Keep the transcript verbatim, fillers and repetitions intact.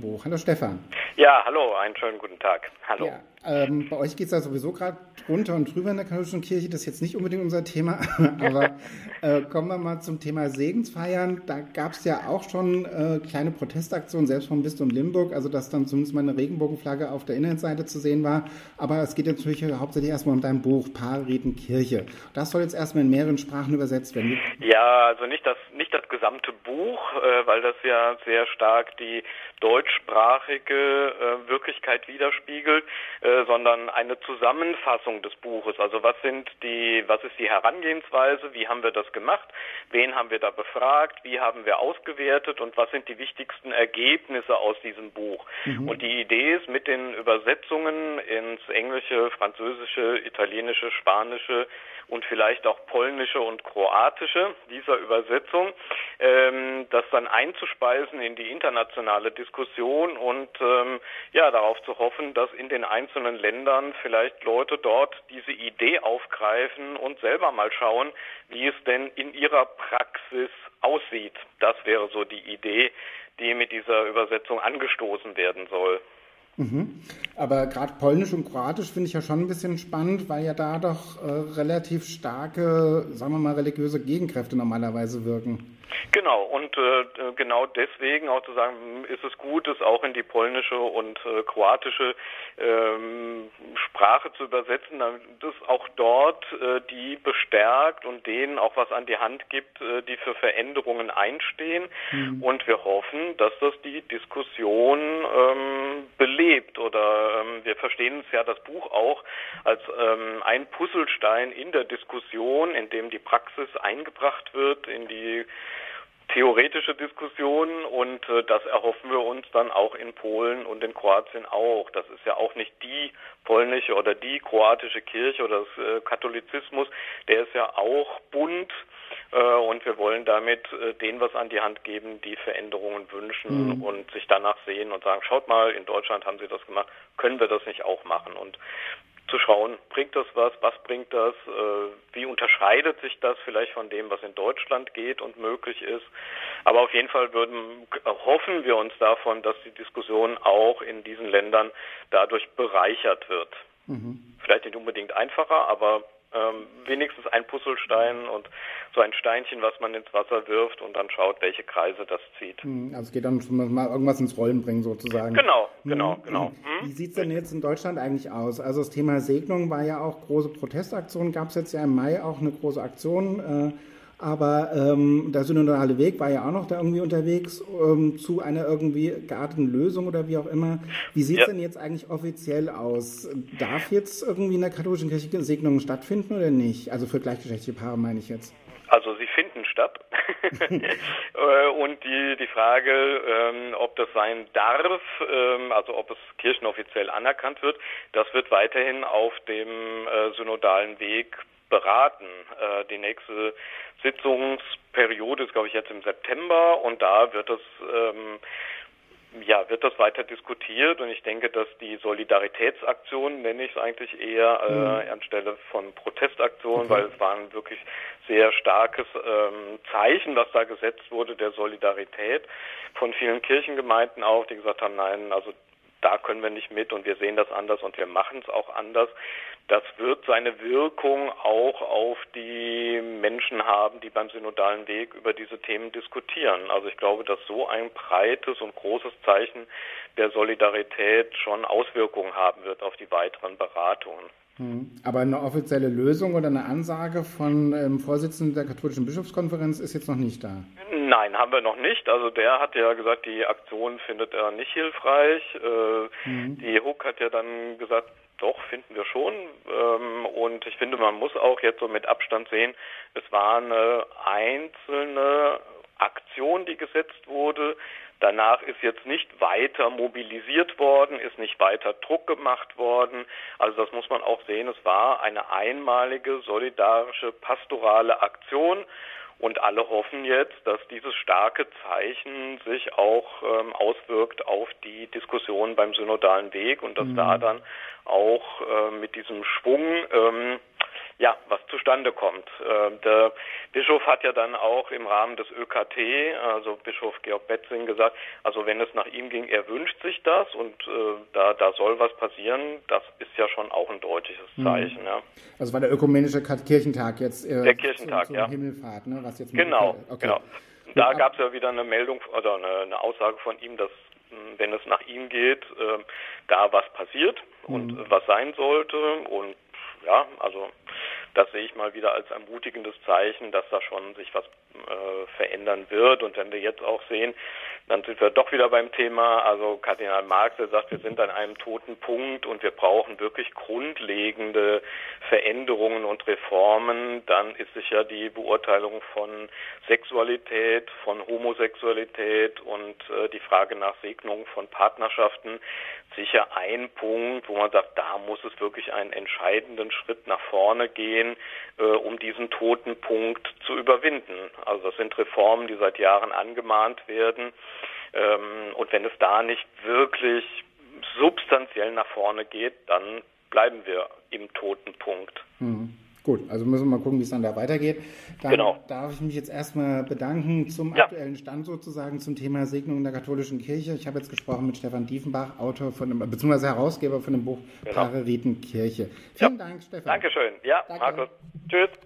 Buch. Hallo Stefan. Ja, hallo, einen schönen guten Tag. Hallo. Ja, ähm, bei euch geht es ja sowieso gerade drunter und drüber in der katholischen Kirche. Das ist jetzt nicht unbedingt unser Thema, aber äh, kommen wir mal zum Thema Segensfeiern. Da gab es ja auch schon äh, kleine Protestaktionen, selbst vom Bistum Limburg, also dass dann zumindest mal eine Regenbogenflagge auf der Internetseite zu sehen war. Aber es geht jetzt natürlich hauptsächlich erstmal um dein Buch, Paarreden Kirche. Das soll jetzt erstmal in mehreren Sprachen übersetzt werden. Ja, also nicht das, nicht das gesamte Buch, äh, weil das ja sehr stark die deutschsprachige äh, Wirklichkeit widerspiegelt, äh, sondern eine Zusammenfassung des Buches. Also was sind die, was ist die Herangehensweise, wie haben wir das gemacht, wen haben wir da befragt, wie haben wir ausgewertet und was sind die wichtigsten Ergebnisse aus diesem Buch. Mhm. Und die Idee ist, mit den Übersetzungen ins Englische, Französische, Italienische, Spanische und vielleicht auch Polnische und Kroatische dieser Übersetzung, ähm, das dann einzuspeisen in die internationale Diskussion und ähm, ja darauf zu hoffen, dass in den einzelnen Ländern vielleicht Leute dort diese Idee aufgreifen und selber mal schauen, wie es denn in ihrer Praxis aussieht. Das wäre so die Idee, die mit dieser Übersetzung angestoßen werden soll. Mhm. Aber gerade Polnisch und Kroatisch finde ich ja schon ein bisschen spannend, weil ja da doch äh, relativ starke, sagen wir mal, religiöse Gegenkräfte normalerweise wirken. Genau, und äh, genau deswegen auch zu sagen, ist es gut, es auch in die polnische und äh, kroatische ähm, Sprache zu übersetzen, damit es auch dort äh, die bestärkt und denen auch was an die Hand gibt, äh, die für Veränderungen einstehen. Mhm. Und wir hoffen, dass das die Diskussion ähm, belebt. Oder ähm, wir verstehen es ja das Buch auch als ähm, ein Puzzlestein in der Diskussion, in dem die Praxis eingebracht wird, in die theoretische Diskussion, und äh, das erhoffen wir uns dann auch in Polen und in Kroatien auch. Das ist ja auch nicht die polnische oder die kroatische Kirche oder das äh, Katholizismus, der ist ja auch bunt äh, und wir wollen damit äh, denen was an die Hand geben, die Veränderungen wünschen mhm. und sich danach sehen und sagen, schaut mal, in Deutschland haben sie das gemacht, können wir das nicht auch machen? Und zu schauen, bringt das was, was bringt das, äh, wie unterscheidet sich das vielleicht von dem, was in Deutschland geht und möglich ist. Aber auf jeden Fall würden, hoffen wir uns davon, dass die Diskussion auch in diesen Ländern dadurch bereichert wird. Mhm. Vielleicht nicht unbedingt einfacher, aber ähm, wenigstens ein Puzzlestein und so ein Steinchen, was man ins Wasser wirft und dann schaut, welche Kreise das zieht. Also es geht dann schon mal irgendwas ins Rollen bringen sozusagen. Genau, genau, genau. Wie sieht es denn jetzt in Deutschland eigentlich aus? Also das Thema Segnung war ja auch große Protestaktion, gab es jetzt ja im Mai auch eine große Aktion, äh, aber ähm, der synodale Weg war ja auch noch da irgendwie unterwegs ähm, zu einer irgendwie gearteten Lösung oder wie auch immer. Wie sieht es ja. denn jetzt eigentlich offiziell aus? Darf jetzt irgendwie in der katholischen Kirche Segnungen stattfinden oder nicht? Also für gleichgeschlechtliche Paare meine ich jetzt. Also sie finden statt. Und die, die Frage, ähm, ob das sein darf, ähm, also ob es kirchenoffiziell anerkannt wird, das wird weiterhin auf dem äh, synodalen Weg beraten. Äh, die nächste Sitzungsperiode ist, glaube ich, jetzt im September und da wird es ähm, Ja, wird das weiter diskutiert und ich denke, dass die Solidaritätsaktion, nenne ich es eigentlich eher äh, mhm. anstelle von Protestaktionen, okay. weil es war ein wirklich sehr starkes ähm, Zeichen, was da gesetzt wurde, der Solidarität von vielen Kirchengemeinden auch, die gesagt haben, nein, also da können wir nicht mit und wir sehen das anders und wir machen es auch anders. Das wird seine Wirkung auch auf die Menschen haben, die beim synodalen Weg über diese Themen diskutieren. Also ich glaube, dass so ein breites und großes Zeichen der Solidarität schon Auswirkungen haben wird auf die weiteren Beratungen. Aber eine offizielle Lösung oder eine Ansage von ähm, Vorsitzenden der Katholischen Bischofskonferenz ist jetzt noch nicht da? Nein, haben wir noch nicht. Also der hat ja gesagt, die Aktion findet er nicht hilfreich. Äh, mhm. Die H U K hat ja dann gesagt, doch, finden wir schon. Ähm, und ich finde, man muss auch jetzt so mit Abstand sehen, es war eine einzelne Aktion, die gesetzt wurde. Danach ist jetzt nicht weiter mobilisiert worden, ist nicht weiter Druck gemacht worden. Also das muss man auch sehen. Es war eine einmalige, solidarische, pastorale Aktion. Und alle hoffen jetzt, dass dieses starke Zeichen sich auch ähm, auswirkt auf die Diskussion beim synodalen Weg und dass mhm. da dann auch äh, mit diesem Schwung ähm, ja, was zustande kommt. Äh, der Bischof hat ja dann auch im Rahmen des Ö K T, also Bischof Georg Betzing, gesagt, also wenn es nach ihm ging, er wünscht sich das und äh, da, da soll was passieren, das ist ja schon auch ein deutliches Zeichen. Mhm. Ja. Also war der ökumenische Kirchentag jetzt äh, der Kirchentag, zur, zur ja. Himmelfahrt, ne? Was jetzt genau, okay. genau. Da gab es ja wieder eine Meldung oder eine, eine Aussage von ihm, dass wenn es nach ihm geht, äh, da was passiert und mhm. was sein sollte und ja, also das sehe ich mal wieder als ermutigendes Zeichen, dass da schon sich was äh, verändern wird. Und wenn wir jetzt auch sehen, dann sind wir doch wieder beim Thema, also Kardinal Marx, der sagt, wir sind an einem toten Punkt und wir brauchen wirklich grundlegende Veränderungen und Reformen. Dann ist sicher die Beurteilung von Sexualität, von Homosexualität und äh, die Frage nach Segnung von Partnerschaften sicher ein Punkt, wo man sagt, da muss es wirklich einen entscheidenden Schritt nach vorne gehen, äh, um diesen toten Punkt zu überwinden. Also das sind Reformen, die seit Jahren angemahnt werden. Ähm, und wenn es da nicht wirklich substanziell nach vorne geht, dann bleiben wir im toten Punkt. Mhm. Gut, also müssen wir mal gucken, wie es dann da weitergeht. Dann genau. darf ich mich jetzt erstmal bedanken zum ja. aktuellen Stand sozusagen zum Thema Segnung in der katholischen Kirche. Ich habe jetzt gesprochen mit Stefan Diefenbach, Autor von dem, beziehungsweise Herausgeber von dem Buch genau. Pfarre Rietenkirche. Vielen ja. Dank, Stefan. Dankeschön. Ja, Danke. Markus. Tschüss.